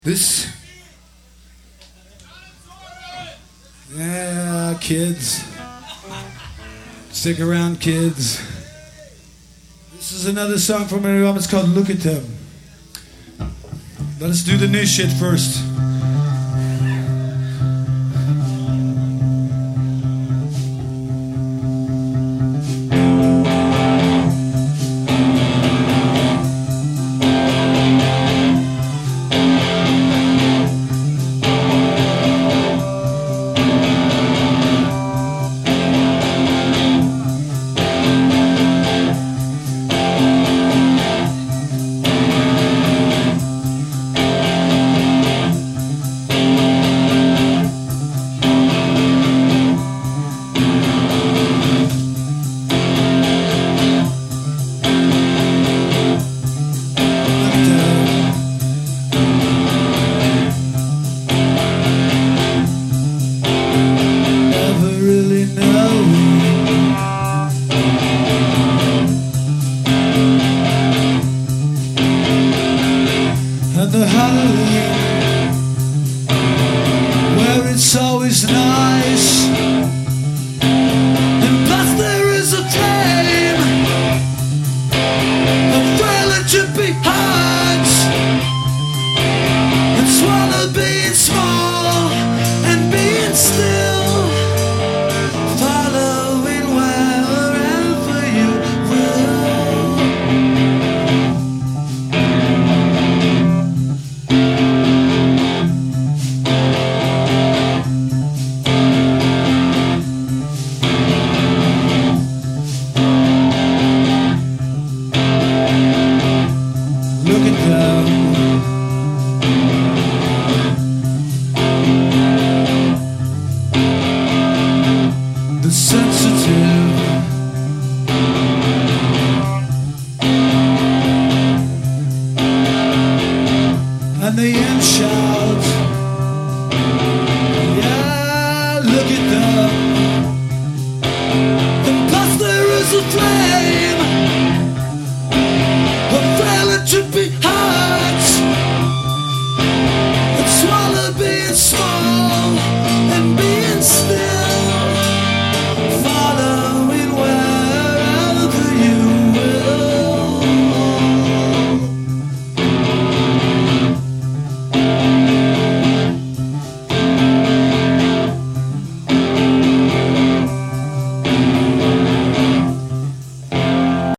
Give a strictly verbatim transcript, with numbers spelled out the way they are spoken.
This, yeah, kids, stick around, kids. This is another song from my album. It's called "Look at Them." Let us do the new shit first. And the Halloween, where it's always nice, and plus there is a flame, a thrill it should be hard, and swallow being small and being still, following wherever you will. Look at them. The sensitive, and the inside.